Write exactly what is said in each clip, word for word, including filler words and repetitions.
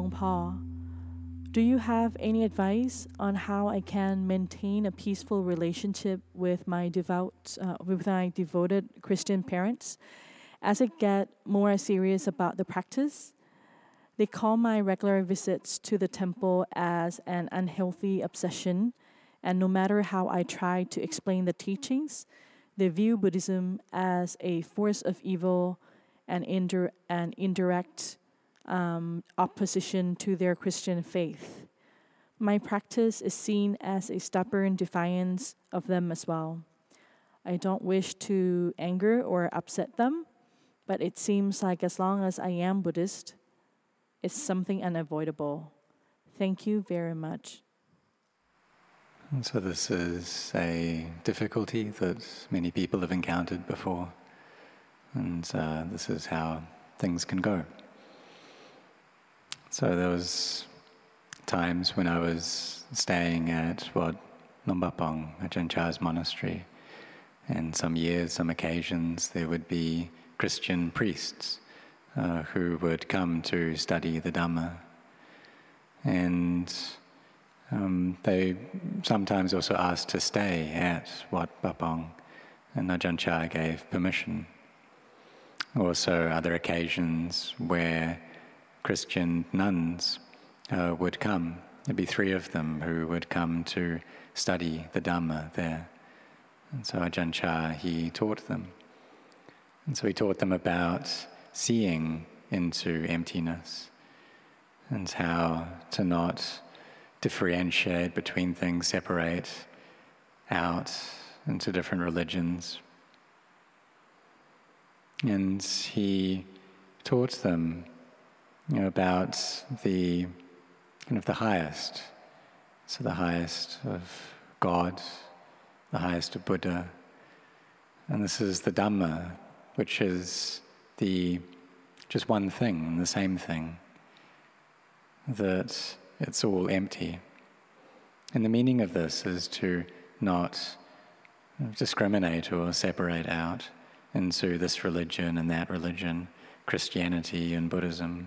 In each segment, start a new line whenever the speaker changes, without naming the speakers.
Pa, do you have any advice on how I can maintain a peaceful relationship with my devout, uh, with my devoted Christian parents as I get more serious about the practice? They call my regular visits to the temple as an unhealthy obsession, and no matter how I try to explain the teachings, they view Buddhism as a force of evil and indir- an indirect um, opposition to their Christian faith. My practice is seen as a stubborn defiance of them as well. I don't wish to anger or upset them, but it seems like as long as I am Buddhist, it's something unavoidable. Thank you very much.
And so this is a difficulty that many people have encountered before, and uh, this is how things can go. So there was times when I was staying at Wat Nombapong, Ajahn Chah's monastery, and some years, some occasions, there would be Christian priests uh, who would come to study the Dhamma. And um, they sometimes also asked to stay at Wat Bapong, and Ajahn Chah gave permission. Also other occasions where Christian nuns uh, would come. There'd be three of them who would come to study the Dhamma there. And so Ajahn Chah, he taught them. And so he taught them about seeing into emptiness and how to not differentiate between things, separate out into different religions. And he taught them, you know, about the kind of the highest, so the highest of God, the highest of Buddha. And this is the Dhamma, which is the just one thing, the same thing, that it's all empty. And the meaning of this is to not discriminate or separate out into this religion and that religion, Christianity and Buddhism.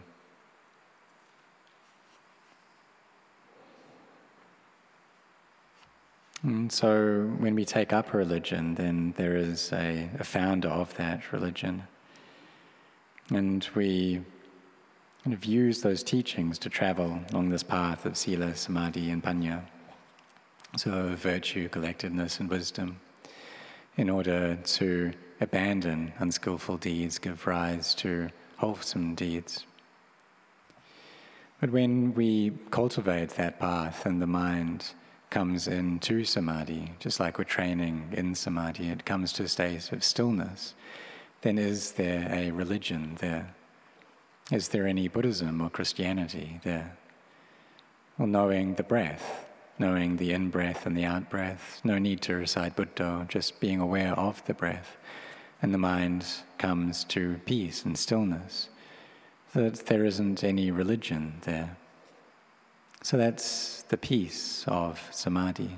And so when we take up a religion, then there is a, a founder of that religion. And we kind of use those teachings to travel along this path of sila, samadhi, and panya, so virtue, collectedness, and wisdom, in order to abandon unskillful deeds, give rise to wholesome deeds. But when we cultivate that path and the mind comes into samadhi, just like we're training in samadhi, it comes to a state of stillness, then is there a religion there? Is there any Buddhism or Christianity there? Well, knowing the breath, knowing the in-breath and the out-breath, no need to recite Buddha, just being aware of the breath, and the mind comes to peace and stillness, that there isn't any religion there. So that's the peace of samadhi.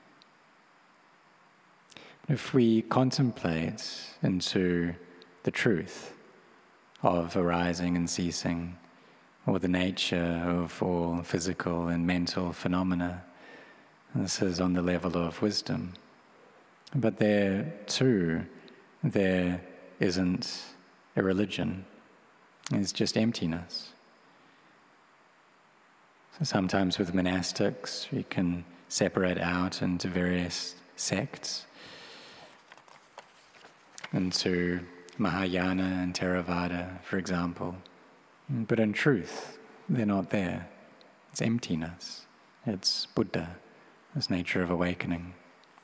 If we contemplate into the truth of arising and ceasing, or the nature of all physical and mental phenomena, this is on the level of wisdom. But there too, there isn't a religion. It's just emptiness. So sometimes with monastics, we can separate out into various sects, into Mahayana and Theravada, for example. But in truth, they're not there. It's emptiness. It's Buddha, this nature of awakening.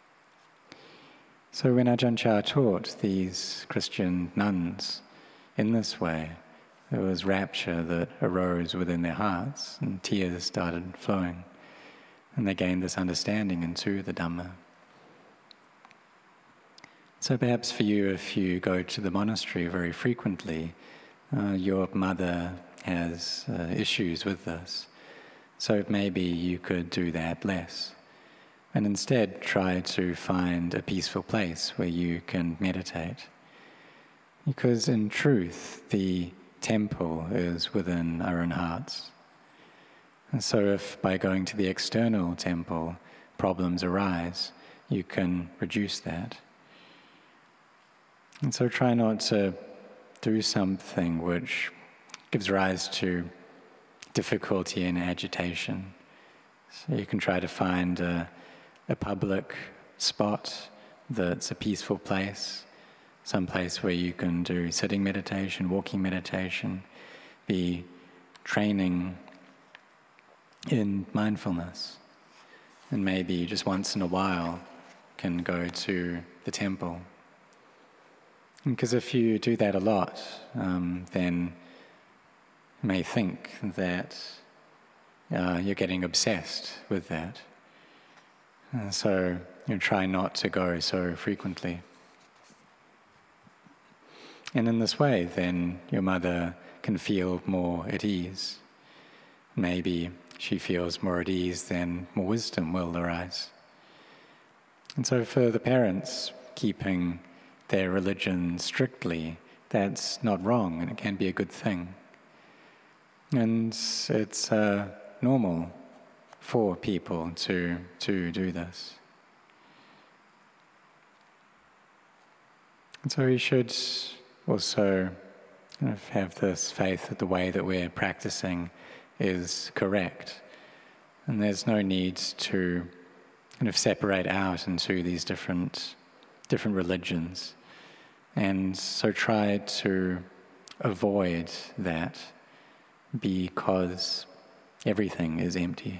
So when Ajahn Chah taught these Christian nuns in this way, there was rapture that arose within their hearts, and tears started flowing, and they gained this understanding into the Dhamma. So perhaps for you, if you go to the monastery very frequently, uh, your mother has uh, issues with this, so maybe you could do that less, and instead try to find a peaceful place where you can meditate. Because in truth, the temple is within our own hearts. And so if by going to the external temple problems arise, you can reduce that. And so try not to do something which gives rise to difficulty and agitation. So you can try to find a, a public spot that's a peaceful place, some place where you can do sitting meditation, walking meditation, be training in mindfulness. And maybe just once in a while can go to the temple. Because if you do that a lot, um, then you may think that uh, you're getting obsessed with that. And so you try not to go so frequently. And in this way, then your mother can feel more at ease. Maybe she feels more at ease, then more wisdom will arise. And so for the parents, keeping their religion strictly, that's not wrong, and it can be a good thing. And it's uh, normal for people to, to do this. And so we should also kind of have this faith that the way that we're practicing is correct. And there's no need to kind of separate out into these different, different religions. And so try to avoid that because everything is empty.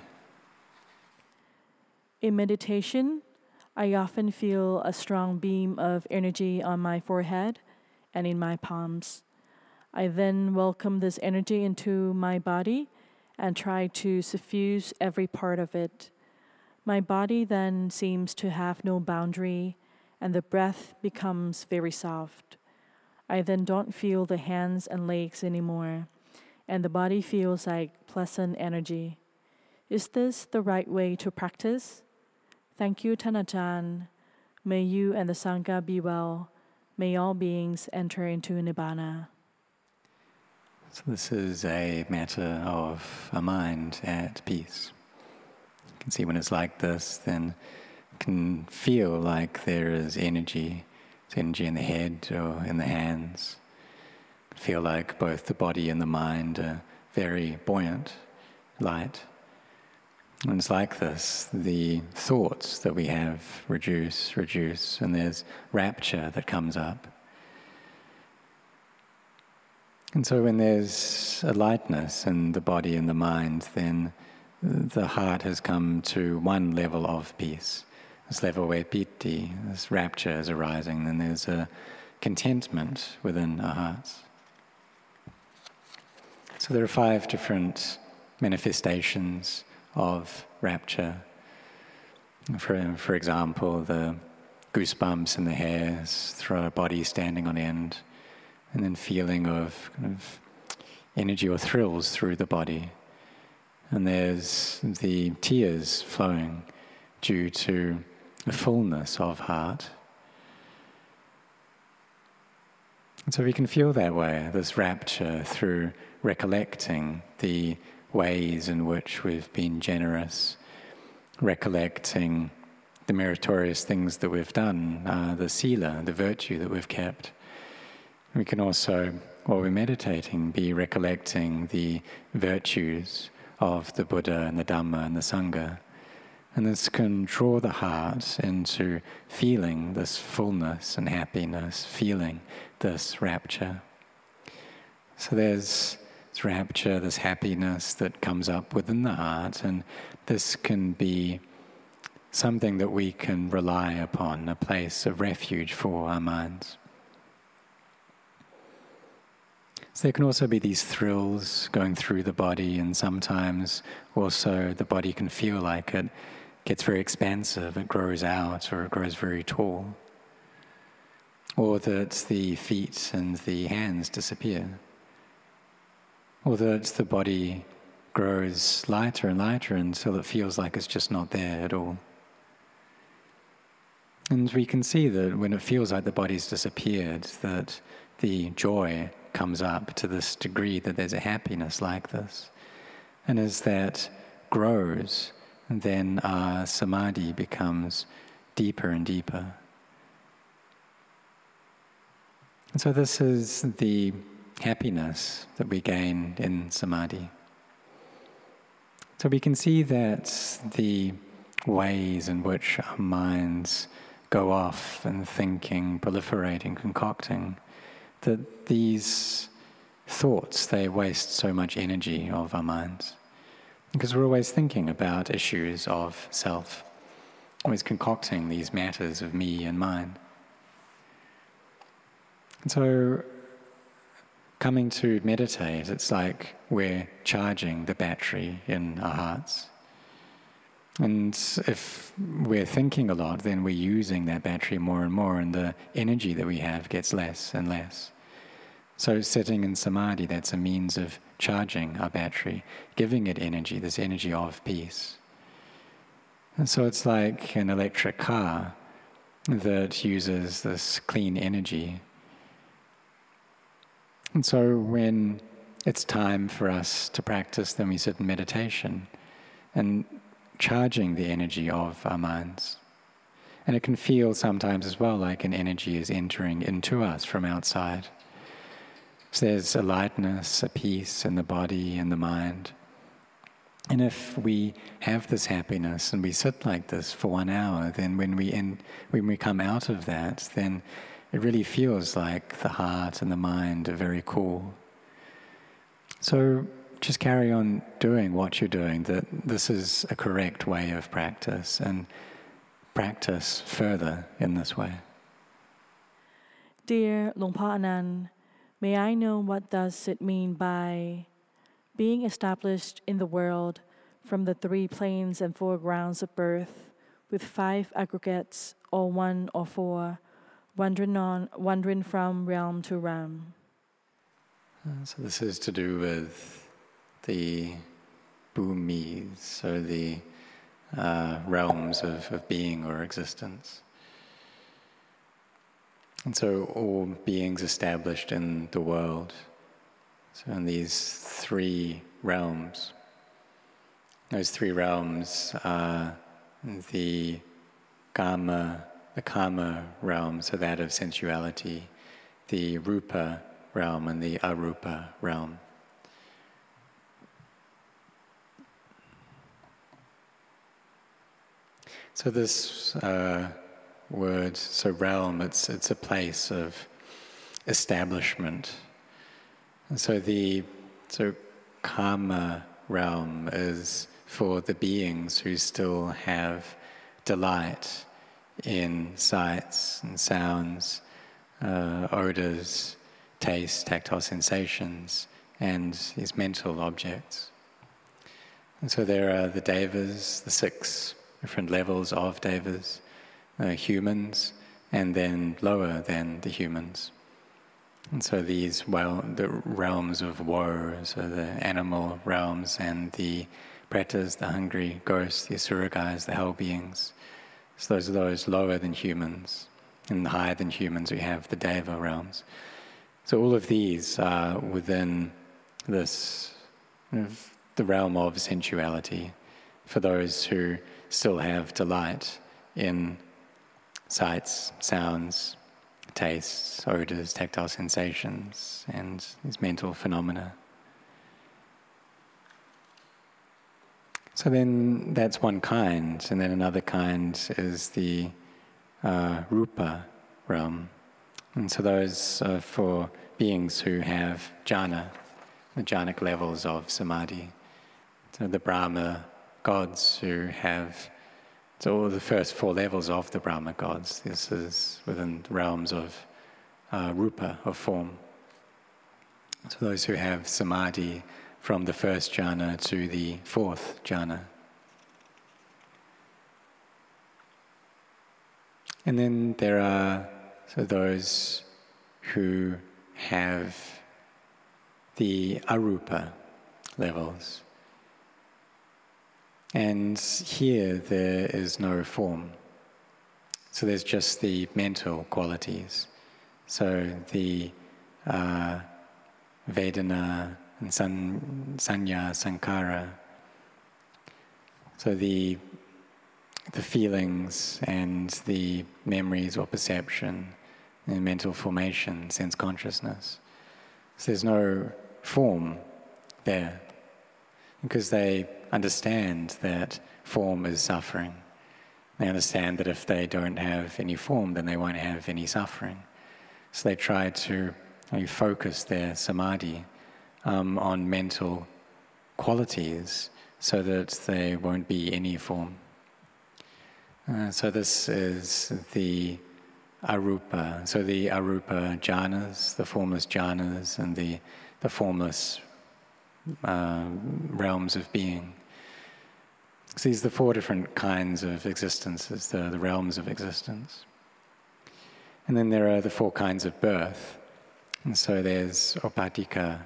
In meditation, I often feel a strong beam of energy on my forehead and in my palms. I then welcome this energy into my body and try to suffuse every part of it. My body then seems to have no boundary, and the breath becomes very soft. I then don't feel the hands and legs anymore, and the body feels like pleasant energy. Is this the right way to practice? Thank you, Tanajan. May you and the Sangha be well. May all beings enter into Nibbana.
So this is a matter of a mind at peace. You can see when it's like this, then it can feel like there is energy. It's energy in the head or in the hands. Feel like both the body and the mind are very buoyant, light. When it's like this, the thoughts that we have reduce, reduce, and there's rapture that comes up. And so when there's a lightness in the body and the mind, then the heart has come to one level of peace. This level where piti, this rapture is arising, then there's a contentment within our hearts. So there are five different manifestations of rapture. For, for example, the goosebumps in the hairs, through our body standing on end, and then feeling of kind of energy or thrills through the body. And there's the tears flowing due to the fullness of heart. And so we can feel that way, this rapture, through recollecting the ways in which we've been generous, recollecting the meritorious things that we've done, uh, the sila, the virtue that we've kept. We can also, while we're meditating, be recollecting the virtues of the Buddha and the Dhamma and the Sangha. And this can draw the heart into feeling this fullness and happiness, feeling this rapture. So there's this rapture, this happiness that comes up within the heart, and this can be something that we can rely upon, a place of refuge for our minds. So there can also be these thrills going through the body, and sometimes also the body can feel like it gets very expansive, it grows out, or it grows very tall. Or that the feet and the hands disappear. Or that the body grows lighter and lighter until it feels like it's just not there at all. And we can see that when it feels like the body's disappeared, that the joy comes up to this degree that there's a happiness like this. And as that grows, then our samadhi becomes deeper and deeper. And so this is the happiness that we gain in samadhi. So we can see that the ways in which our minds go off and thinking, proliferating, concocting, that these thoughts, they waste so much energy of our minds. Because we're always thinking about issues of self, always concocting these matters of me and mine. And so coming to meditate, it's like we're charging the battery in our hearts. And if we're thinking a lot, then we're using that battery more and more, and the energy that we have gets less and less. So sitting in samadhi, that's a means of charging our battery, giving it energy, this energy of peace. And so it's like an electric car that uses this clean energy. And so when it's time for us to practice, then we sit in meditation and charging the energy of our minds. And it can feel sometimes as well like an energy is entering into us from outside. So there's a lightness, a peace in the body and the mind. And if we have this happiness and we sit like this for one hour, then when we in, when we come out of that, then it really feels like the heart and the mind are very cool. So just carry on doing what you're doing, that this is a correct way of practice, and practice further in this way.
Dear Luang Por Anand, may I know what does it mean by being established in the world from the three planes and four grounds of birth, with five aggregates, or one or four, wandering on, wandering from realm to realm?
Uh, so this is to do with the bhumis, so the uh, realms of, of being or existence. And so all beings established in the world, so in these three realms, those three realms are the kama, the kama realm, so that of sensuality, the rupa realm and the arupa realm. So this uh, word, so realm, it's it's a place of establishment. And so the so kama realm is for the beings who still have delight in sights and sounds, uh, odors, taste, tactile sensations, and these mental objects. And so there are the devas, the six different levels of devas, uh, humans, and then lower than the humans. And so these, well, the realms of woe, so the animal realms, and the pretas, the hungry ghosts, the asura guys, the hell beings. So those are those lower than humans. And higher than humans, we have the deva realms. So all of these are within this, the realm of sensuality, for those who still have delight in sights, sounds, tastes, odors, tactile sensations, and these mental phenomena. So then that's one kind, and then another kind is the uh, rupa realm. And so those are for beings who have jhana, the jhanic levels of samadhi. So the Brahma gods who have, so all the first four levels of the Brahma gods, this is within the realms of uh, rupa, of form. So those who have samadhi from the first jhana to the fourth jhana. And then there are so those who have the arupa levels. And here there is no form. So there's just the mental qualities. So the uh, Vedana and san, Sanya, Sankara, So the the feelings and the memories or perception and mental formation, sense consciousness. So there's no form there because they understand that form is suffering. They understand that if they don't have any form, then they won't have any suffering. So they try to uh, focus their samadhi um, on mental qualities so that there won't be any form. Uh, so this is the arupa. So the arupa jhanas, the formless jhanas, and the, the formless uh, realms of being. So these are the four different kinds of existences, the, the realms of existence. And then there are the four kinds of birth. And so there's upadika,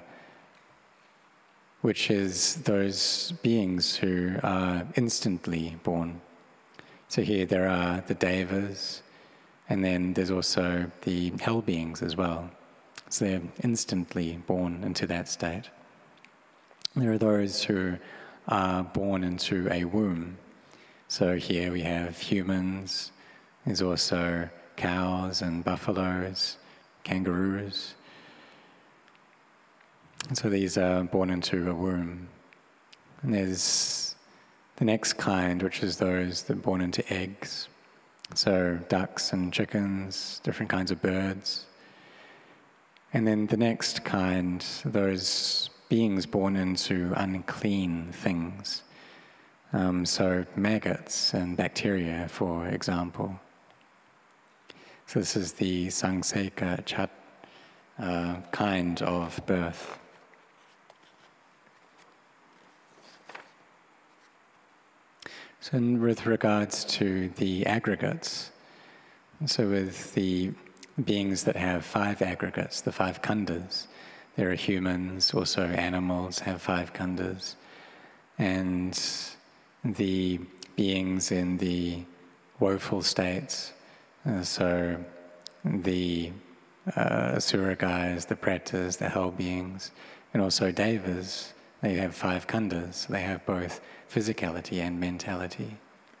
which is those beings who are instantly born. So here there are the devas, and then there's also the hell beings as well. So they're instantly born into that state. There are those who are born into a womb. So here we have humans, there's also cows and buffaloes, kangaroos. And so these are born into a womb. And there's the next kind, which is those that are born into eggs. So ducks and chickens, different kinds of birds. And then the next kind, those beings born into unclean things. Um, so maggots and bacteria, for example. So this is the sangseka chat uh, kind of birth. So in, with regards to the aggregates, so with the beings that have five aggregates, the five khandhas, there are humans, also animals have five khandhas, and the beings in the woeful states, uh, so the uh, asura guys, the pretas, the hell beings, and also devas, they have five khandhas. They have both physicality and mentality.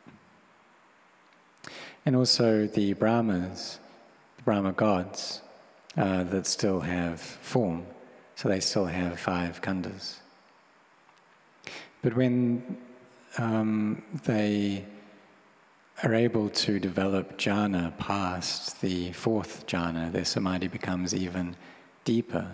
And also the Brahmas, the Brahma gods, uh, that still have form. So they still have five khandhas. But when um, they are able to develop jhana past the fourth jhana, their samadhi becomes even deeper,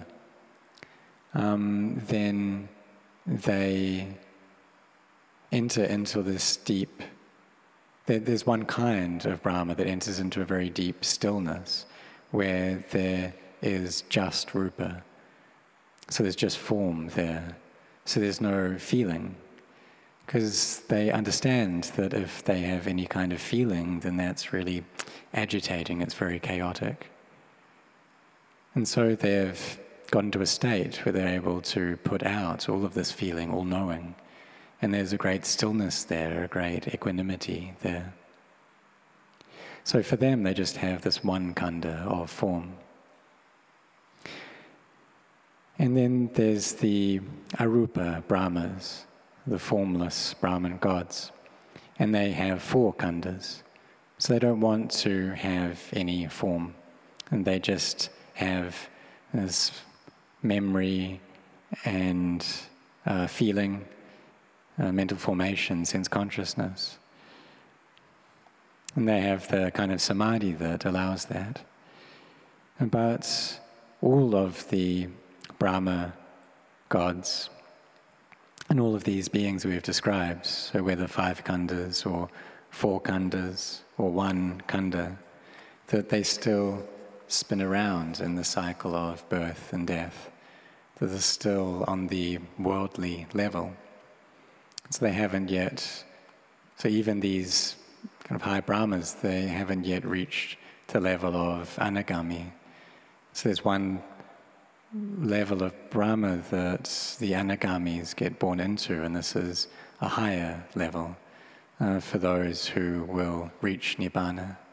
um, then they enter into this deep, there, there's one kind of Brahma that enters into a very deep stillness where there is just rupa. So there's just form there. So there's no feeling. Because they understand that if they have any kind of feeling, then that's really agitating, it's very chaotic. And so they've gotten to a state where they're able to put out all of this feeling, all knowing. And there's a great stillness there, a great equanimity there. So for them, they just have this one khandha of form. And then there's the arupa Brahmas, the formless Brahman gods. And they have four khandhas. So they don't want to have any form. And they just have this memory and uh, feeling, uh, mental formation, sense consciousness. And they have the kind of samadhi that allows that. But all of the Brahma gods and all of these beings we've described, so whether five khandhas or four khandhas or one khandha, that they still spin around in the cycle of birth and death, that they're still on the worldly level. So they haven't yet, so even these kind of high Brahmas, they haven't yet reached the level of anagami. So there's one level of Brahma that the anagamis get born into, and this is a higher level uh, for those who will reach Nibbana.